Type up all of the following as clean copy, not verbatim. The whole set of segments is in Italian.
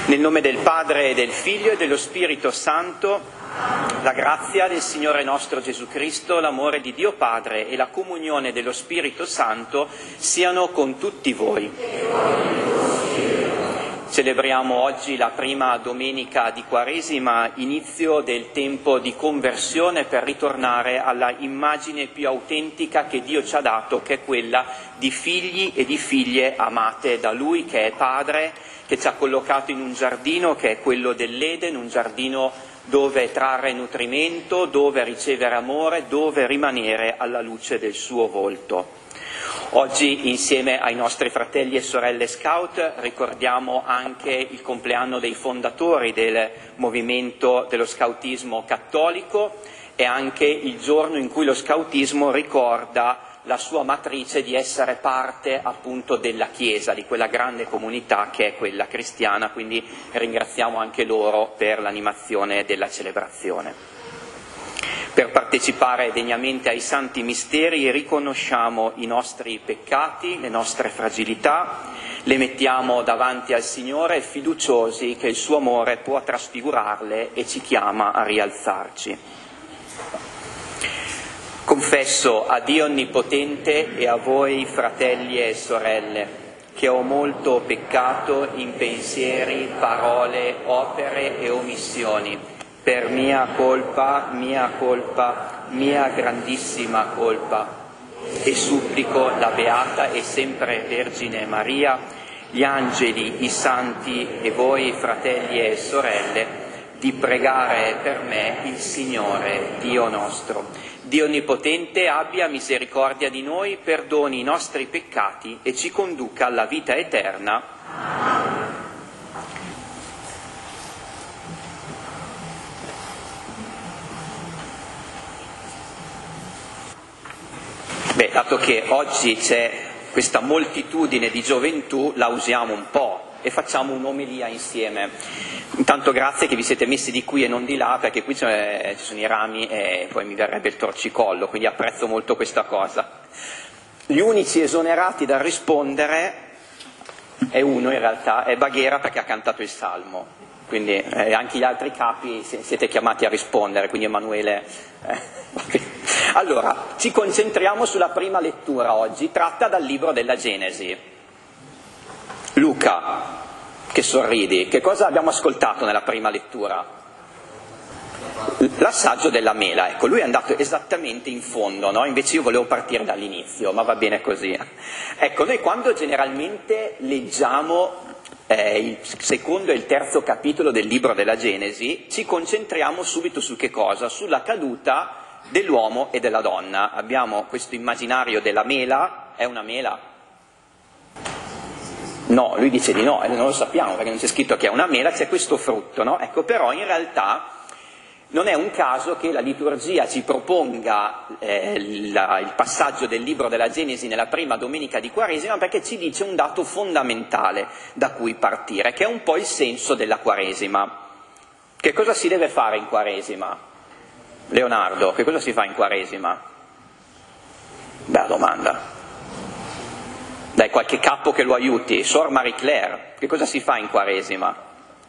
Nel nome del Padre e del Figlio e dello Spirito Santo, la grazia del Signore nostro Gesù Cristo, l'amore di Dio Padre e la comunione dello Spirito Santo siano con tutti voi. Celebriamo oggi la prima domenica di Quaresima, inizio del tempo di conversione per ritornare alla immagine più autentica che Dio ci ha dato, che è quella di figli e di figlie amate da Lui, che è Padre, che ci ha collocato in un giardino che è quello dell'Eden, un giardino dove trarre nutrimento, dove ricevere amore, dove rimanere alla luce del suo volto. Oggi insieme ai nostri fratelli e sorelle scout ricordiamo anche il compleanno dei fondatori del movimento dello scautismo cattolico e anche il giorno in cui lo scautismo ricorda la sua matrice di essere parte appunto della Chiesa, di quella grande comunità che è quella cristiana, quindi ringraziamo anche loro per l'animazione della celebrazione. Per partecipare degnamente ai santi misteri riconosciamo i nostri peccati, le nostre fragilità, le mettiamo davanti al Signore fiduciosi che il suo amore può trasfigurarle e ci chiama a rialzarci. Confesso a Dio Onnipotente e a voi fratelli e sorelle che ho molto peccato in pensieri, parole, opere e omissioni. Per mia colpa, mia grandissima colpa, e supplico la Beata e sempre Vergine Maria, gli angeli, i santi e voi fratelli e sorelle, di pregare per me il Signore Dio nostro. Dio Onnipotente abbia misericordia di noi, perdoni i nostri peccati e ci conduca alla vita eterna. Beh, dato che oggi c'è questa moltitudine di gioventù, la usiamo un po' e facciamo un'omelia insieme. Intanto grazie che vi siete messi di qui e non di là, perché qui ci sono i rami e poi mi verrebbe il torcicollo, quindi apprezzo molto questa cosa. Gli unici esonerati dal rispondere è uno in realtà, è Baghera perché ha cantato il Salmo. Quindi anche gli altri capi siete chiamati a rispondere, quindi Emanuele. Allora, ci concentriamo sulla prima lettura oggi, tratta dal libro della Genesi. Luca, che sorridi, che cosa abbiamo ascoltato nella prima lettura? L'assaggio della mela, ecco, lui è andato esattamente in fondo, no? Invece io volevo partire dall'inizio, ma va bene così. Ecco, noi quando generalmente leggiamo il secondo e il terzo capitolo del libro della Genesi, ci concentriamo subito su che cosa? Sulla caduta dell'uomo e della donna. Abbiamo questo immaginario della mela, è una mela? No, lui dice di no, non lo sappiamo perché non c'è scritto che è una mela, c'è questo frutto, no? Ecco, però in realtà non è un caso che la liturgia ci proponga il passaggio del libro della Genesi nella prima domenica di Quaresima, perché ci dice un dato fondamentale da cui partire, che è un po' il senso della Quaresima. Che cosa si deve fare in Quaresima? Leonardo, che cosa si fa in Quaresima? Bella domanda. Dai, qualche capo che lo aiuti. Sor Marie Claire, che cosa si fa in Quaresima?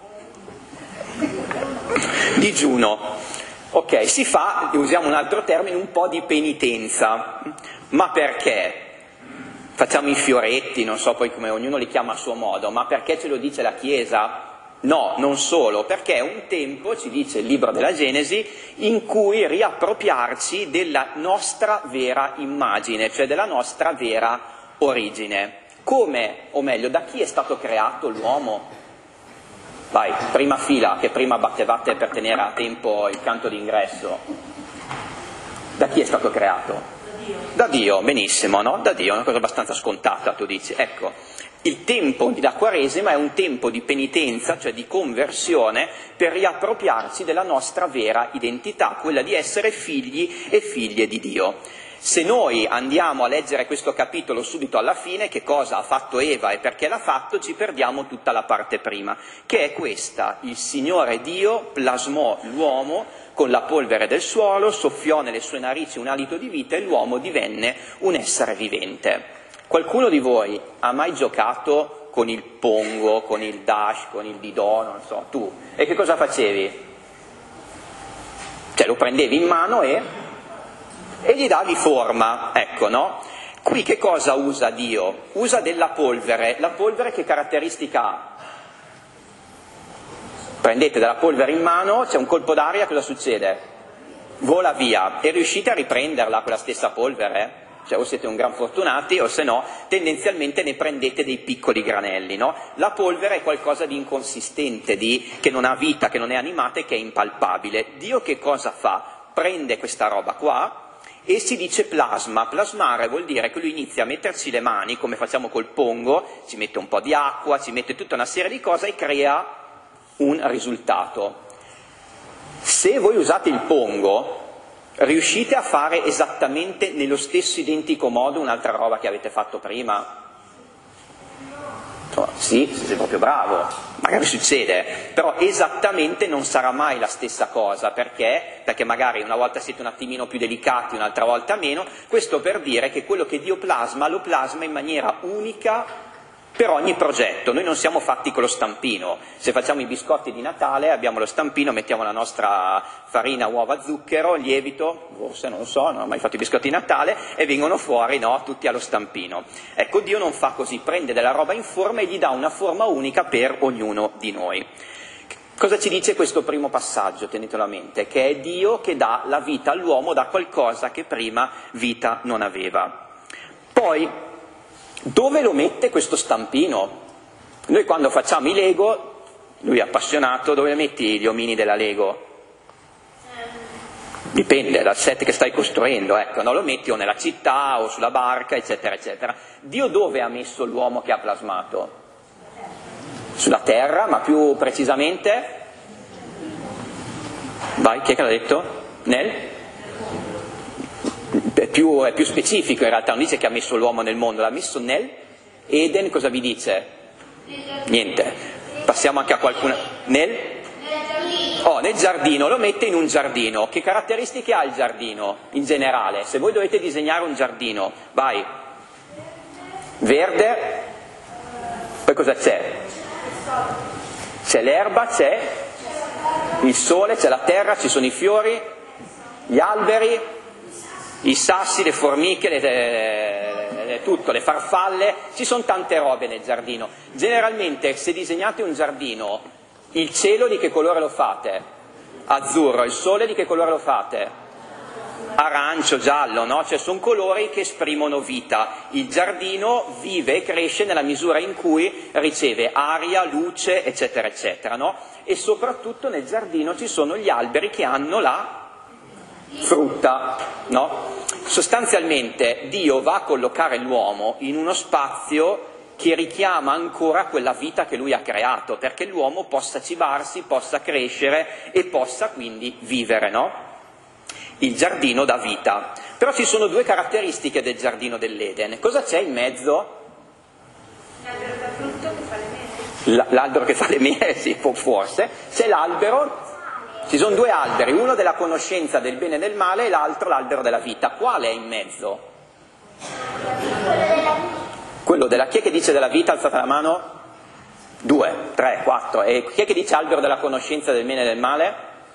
Digiuno. Ok, si fa, usiamo un altro termine, un po' di penitenza. Ma perché? Facciamo i fioretti, non so poi come ognuno li chiama a suo modo, ma perché ce lo dice la Chiesa? No, non solo, perché è un tempo, ci dice il libro della Genesi, in cui riappropriarci della nostra vera immagine, cioè della nostra vera origine. Come, o meglio, da chi è stato creato l'uomo? Vai, prima fila, che prima battevate per tenere a tempo il canto d'ingresso. Da chi è stato creato? Da Dio. Da Dio, benissimo, no? Da Dio, è una cosa abbastanza scontata, tu dici. Ecco, il tempo della Quaresima è un tempo di penitenza, cioè di conversione, per riappropriarci della nostra vera identità, quella di essere figli e figlie di Dio. Se noi andiamo a leggere questo capitolo subito alla fine, che cosa ha fatto Eva e perché l'ha fatto, ci perdiamo tutta la parte prima, che è questa: il Signore Dio plasmò l'uomo con la polvere del suolo, soffiò nelle sue narici un alito di vita e l'uomo divenne un essere vivente. Qualcuno di voi ha mai giocato con il pongo, con il dash, con il didò, non so, tu. E che cosa facevi? Cioè lo prendevi in mano e gli davi forma, ecco, no? Qui che cosa usa Dio? Usa della polvere. La polvere che caratteristica ha? Prendete della polvere in mano, c'è un colpo d'aria, cosa succede? Vola via. E riuscite a riprenderla, quella stessa polvere? Cioè o siete un gran fortunati o se no tendenzialmente ne prendete dei piccoli granelli, no? La polvere è qualcosa di inconsistente, che non ha vita, che non è animata e che è impalpabile. Dio che cosa fa? Prende questa roba qua e si dice plasma. Plasmare vuol dire che lui inizia a metterci le mani, come facciamo col pongo, ci mette un po' di acqua, ci mette tutta una serie di cose e crea un risultato. Se voi usate il pongo, riuscite a fare esattamente nello stesso identico modo un'altra roba che avete fatto prima? Sì, se sei proprio bravo, magari succede, però esattamente non sarà mai la stessa cosa, perché magari una volta siete un attimino più delicati, un'altra volta meno. Questo per dire che quello che Dio plasma, lo plasma in maniera unica per ogni progetto. Noi non siamo fatti con lo stampino. Se facciamo i biscotti di Natale abbiamo lo stampino, mettiamo la nostra farina, uova, zucchero, lievito, forse non lo so, non ho mai fatto i biscotti di Natale, e vengono fuori, no, tutti allo stampino. Ecco, Dio non fa così, prende della roba in forma e gli dà una forma unica per ognuno di noi. Cosa ci dice questo primo passaggio? Tenetelo a mente, che è Dio che dà la vita all'uomo da qualcosa che prima vita non aveva. Poi, dove lo mette questo stampino? Noi quando facciamo i Lego, lui è appassionato, dove metti gli omini della Lego? Dipende dal set che stai costruendo, ecco, no? Lo metti o nella città o sulla barca, eccetera, eccetera. Dio dove ha messo l'uomo che ha plasmato? Sulla terra, ma più precisamente? Vai, chi è che l'ha detto? È più specifico in realtà, non dice che ha messo l'uomo nel mondo, l'ha messo nel Eden. Cosa vi dice? Niente. Passiamo anche a qualcuno. Nel giardino, lo mette in un giardino. Che caratteristiche ha il giardino in generale? Se voi dovete disegnare un giardino, vai, verde, poi cosa c'è? C'è l'erba, c'è il sole, c'è la terra, ci sono i fiori, gli alberi, i sassi, le formiche, tutto, le farfalle, ci sono tante robe nel giardino. Generalmente se disegnate un giardino, il cielo di che colore lo fate? Azzurro. Il sole di che colore lo fate? Arancio, giallo, no? Cioè sono colori che esprimono vita. Il giardino vive e cresce nella misura in cui riceve aria, luce, eccetera, eccetera, no? E soprattutto nel giardino ci sono gli alberi che hanno la frutta, no? Sostanzialmente Dio va a collocare l'uomo in uno spazio che richiama ancora quella vita che lui ha creato, perché l'uomo possa cibarsi, possa crescere e possa quindi vivere, no? Il giardino dà vita. Però ci sono due caratteristiche del giardino dell'Eden. Cosa c'è in mezzo? L'albero da frutto che fa le mele. L'albero che fa le mele, sì, forse. C'è l'albero. Ci sono due alberi, uno della conoscenza del bene e del male e l'altro l'albero della vita. Quale è in mezzo? Quello della... Chi è che dice della vita? Alzate la mano. 2, 3, 4. E chi è che dice albero della conoscenza del bene e del male?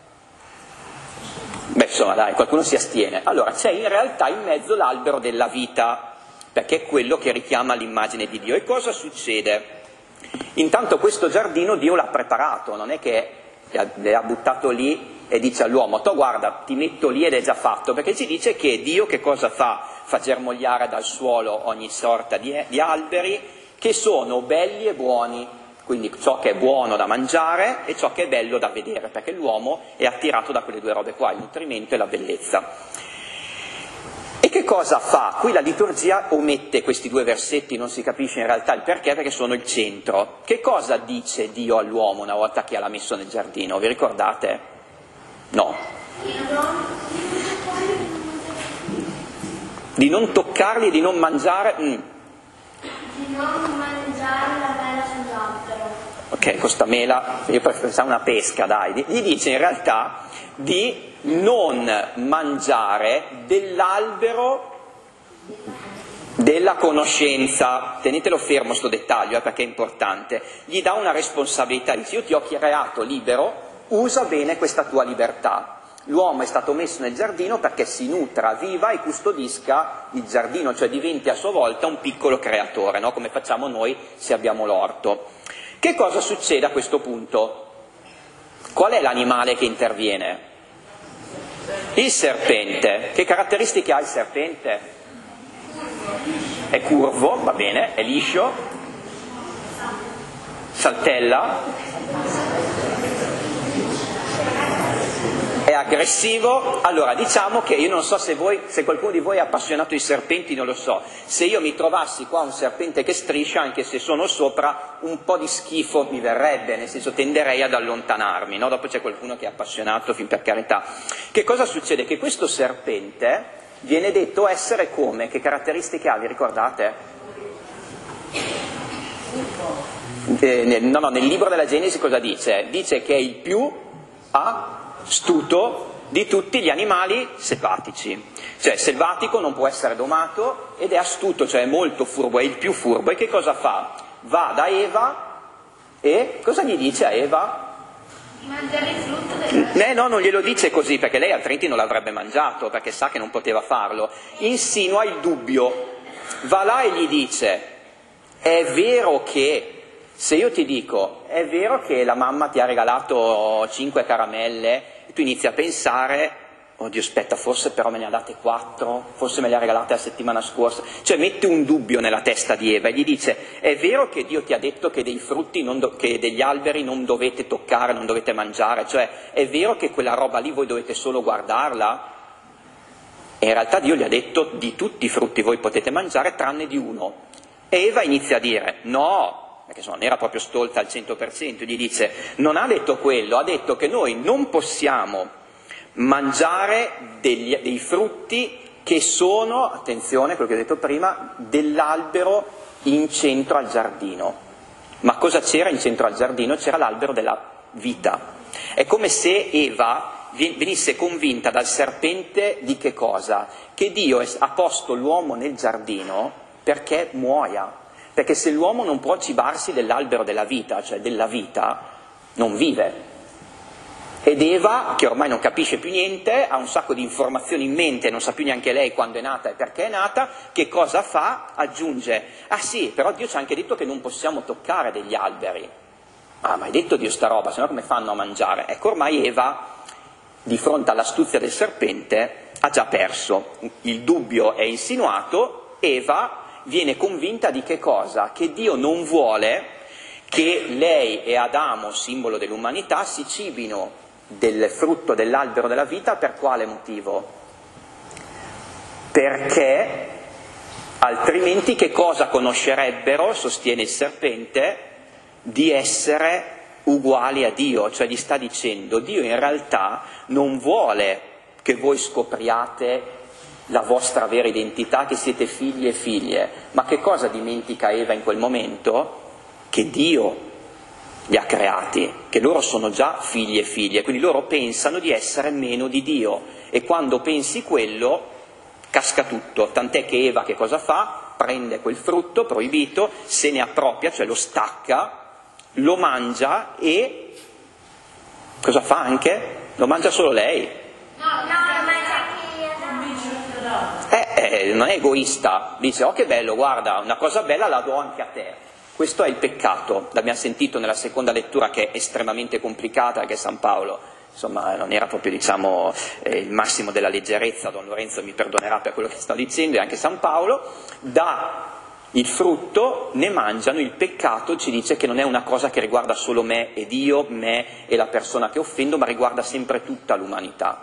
Beh, insomma, dai, qualcuno si astiene. Allora, c'è in realtà in mezzo l'albero della vita, perché è quello che richiama l'immagine di Dio. E cosa succede? Intanto questo giardino Dio l'ha preparato, non è che le ha buttato lì e dice all'uomo, guarda, ti metto lì ed è già fatto, perché ci dice che Dio che cosa fa? Fa germogliare dal suolo ogni sorta di alberi che sono belli e buoni, quindi ciò che è buono da mangiare e ciò che è bello da vedere, perché l'uomo è attirato da quelle due robe qua, il nutrimento e la bellezza. E che cosa fa? Qui la liturgia omette questi due versetti, non si capisce in realtà il perché sono il centro. Che cosa dice Dio all'uomo una volta che l'ha messo nel giardino? Vi ricordate? No. Di non toccarli, di non mangiare... Di non mangiare la mela sull'albero. Ok, questa mela, io pensavo una pesca, dai. Gli dice in realtà di non mangiare dell'albero della conoscenza, tenetelo fermo sto dettaglio perché è importante, gli dà una responsabilità, dice io ti ho creato libero, usa bene questa tua libertà. L'uomo è stato messo nel giardino perché si nutra, viva e custodisca il giardino, cioè diventi a sua volta un piccolo creatore, no? Come facciamo noi se abbiamo l'orto. Che cosa succede a questo punto? Qual è l'animale che interviene? Il serpente. Che caratteristiche ha il serpente? È curvo, va bene, è liscio, saltella, è aggressivo. Allora, diciamo che io non so se qualcuno di voi è appassionato di serpenti, non lo so. Se io mi trovassi qua un serpente che striscia, anche se sono sopra, un po' di schifo mi verrebbe, nel senso tenderei ad allontanarmi, no? Dopo c'è qualcuno che è appassionato, fin per carità. Che cosa succede? Che questo serpente viene detto essere come? Che caratteristiche ha, vi ricordate? Nel libro della Genesi cosa dice? Dice che è il più astuto di tutti gli animali selvatici, cioè selvatico, non può essere domato ed è astuto, cioè è molto furbo, è il più furbo. E che cosa fa? Va da Eva e cosa gli dice a Eva? Mangiare il frutto No, non glielo dice così perché lei altrimenti non l'avrebbe mangiato, perché sa che non poteva farlo. Insinua il dubbio, va là e gli dice: è vero che, se io ti dico, è vero che la mamma ti ha regalato 5 caramelle, e tu inizi a pensare, oddio aspetta, forse però me ne ha date 4, forse me le ha regalate la settimana scorsa, cioè mette un dubbio nella testa di Eva e gli dice: è vero che Dio ti ha detto che dei frutti, che degli alberi non dovete toccare, non dovete mangiare, cioè è vero che quella roba lì voi dovete solo guardarla? E in realtà Dio gli ha detto: di tutti i frutti voi potete mangiare tranne di uno. E Eva inizia a dire: no, perché non era proprio stolta al 100%, gli dice: non ha detto quello, ha detto che noi non possiamo mangiare dei frutti che sono, attenzione, quello che ho detto prima, dell'albero in centro al giardino. Ma cosa c'era in centro al giardino? C'era l'albero della vita. È come se Eva venisse convinta dal serpente di che cosa? Che Dio ha posto l'uomo nel giardino perché muoia. Perché se l'uomo non può cibarsi dell'albero della vita, cioè della vita, non vive. Ed Eva, che ormai non capisce più niente, ha un sacco di informazioni in mente, non sa più neanche lei quando è nata e perché è nata, che cosa fa? Aggiunge: ah sì, però Dio ci ha anche detto che non possiamo toccare degli alberi. Ah, ma hai detto Dio sta roba, sennò come fanno a mangiare? Ecco, ormai Eva, di fronte all'astuzia del serpente, ha già perso. Il dubbio è insinuato, Eva viene convinta di che cosa? Che Dio non vuole che lei e Adamo, simbolo dell'umanità, si cibino del frutto dell'albero della vita. Per quale motivo? Perché altrimenti che cosa conoscerebbero, sostiene il serpente, di essere uguali a Dio, cioè gli sta dicendo: Dio in realtà non vuole che voi scopriate la vostra vera identità, che siete figli e figlie. Ma che cosa dimentica Eva in quel momento? Che Dio li ha creati, che loro sono già figli e figlie, quindi loro pensano di essere meno di Dio, e quando pensi quello casca tutto, tant'è che Eva che cosa fa? Prende quel frutto proibito, se ne appropria, cioè lo stacca, lo mangia e cosa fa anche? Lo mangia solo lei. Non è egoista, dice: oh che bello, guarda, una cosa bella la do anche a te. Questo è il peccato, l'abbiamo sentito nella seconda lettura, che è estremamente complicata, perché San Paolo, insomma, non era proprio, diciamo, il massimo della leggerezza. Don Lorenzo mi perdonerà per quello che sto dicendo, e anche San Paolo dà il frutto, ne mangiano. Il peccato ci dice che non è una cosa che riguarda solo me e Dio, me e la persona che offendo, ma riguarda sempre tutta l'umanità.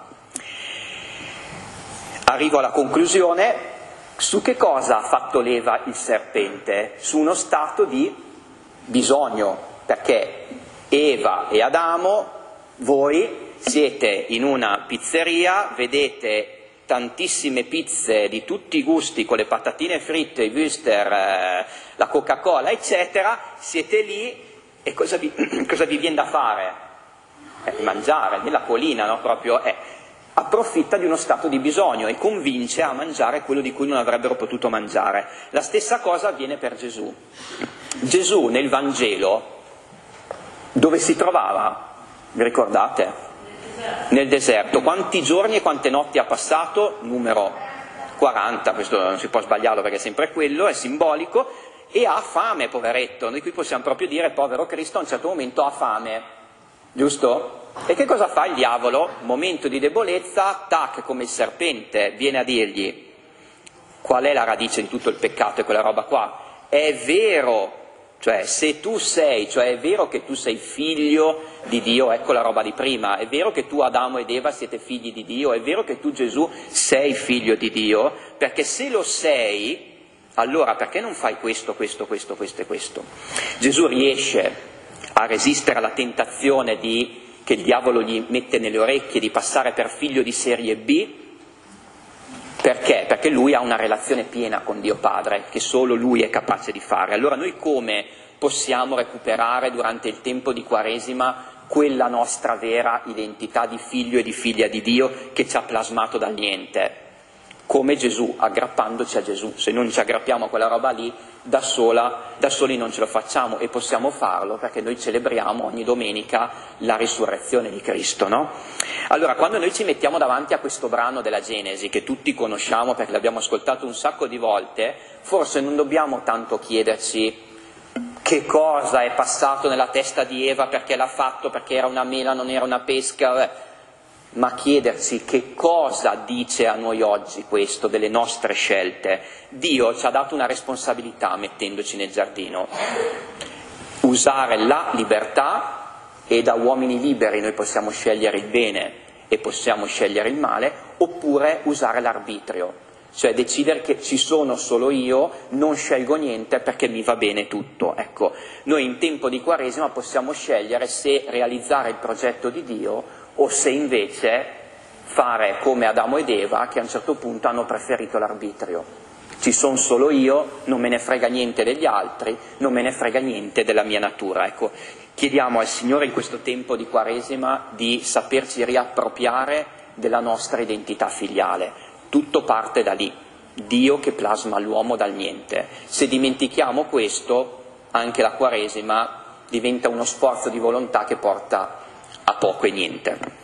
Arrivo alla conclusione. Su che cosa ha fatto leva il serpente? Su uno stato di bisogno, perché Eva e Adamo, voi siete in una pizzeria, vedete tantissime pizze di tutti i gusti, con le patatine fritte, i wuster, la Coca-Cola, eccetera, siete lì e cosa vi viene da fare? Mangiare, nella colina, no? Proprio, approfitta di uno stato di bisogno e convince a mangiare quello di cui non avrebbero potuto mangiare. La stessa cosa avviene per Gesù. Gesù nel Vangelo dove si trovava? Vi ricordate? Nel deserto. Quanti giorni e quante notti ha passato? Numero 40, questo non si può sbagliarlo perché è sempre quello, è simbolico, e ha fame, poveretto. Noi qui possiamo proprio dire, povero Cristo, a un certo momento ha fame, giusto? E che cosa fa il diavolo? Momento di debolezza, tac, come il serpente, viene a dirgli, qual è la radice di tutto il peccato e quella roba qua? È vero, cioè se tu sei, cioè è vero che tu sei figlio di Dio, ecco la roba di prima, è vero che tu Adamo ed Eva siete figli di Dio, è vero che tu Gesù sei figlio di Dio, perché se lo sei, allora perché non fai questo e questo? Gesù riesce a resistere alla tentazione che il diavolo gli mette nelle orecchie di passare per figlio di serie B. Perché? Perché lui ha una relazione piena con Dio Padre, che solo lui è capace di fare. Allora noi come possiamo recuperare durante il tempo di Quaresima quella nostra vera identità di figlio e di figlia di Dio che ci ha plasmato dal niente? Come Gesù, aggrappandoci a Gesù. Se non ci aggrappiamo a quella roba lì, da soli non ce lo facciamo, e possiamo farlo perché noi celebriamo ogni domenica la risurrezione di Cristo, no? Allora, quando noi ci mettiamo davanti a questo brano della Genesi, che tutti conosciamo perché l'abbiamo ascoltato un sacco di volte, forse non dobbiamo tanto chiederci che cosa è passato nella testa di Eva, perché l'ha fatto, perché era una mela, non era una pesca, ma chiederci che cosa dice a noi oggi questo delle nostre scelte. Dio ci ha dato una responsabilità mettendoci nel giardino, usare la libertà, e da uomini liberi noi possiamo scegliere il bene e possiamo scegliere il male, oppure usare l'arbitrio, cioè decidere che ci sono solo io, non scelgo niente perché mi va bene tutto. Ecco, noi in tempo di Quaresima possiamo scegliere se realizzare il progetto di Dio o se invece fare come Adamo ed Eva, che a un certo punto hanno preferito l'arbitrio. Ci sono solo io, non me ne frega niente degli altri, non me ne frega niente della mia natura. Ecco, chiediamo al Signore in questo tempo di Quaresima di saperci riappropriare della nostra identità filiale. Tutto parte da lì, Dio che plasma l'uomo dal niente. Se dimentichiamo questo, anche la Quaresima diventa uno sforzo di volontà che porta a poco e niente.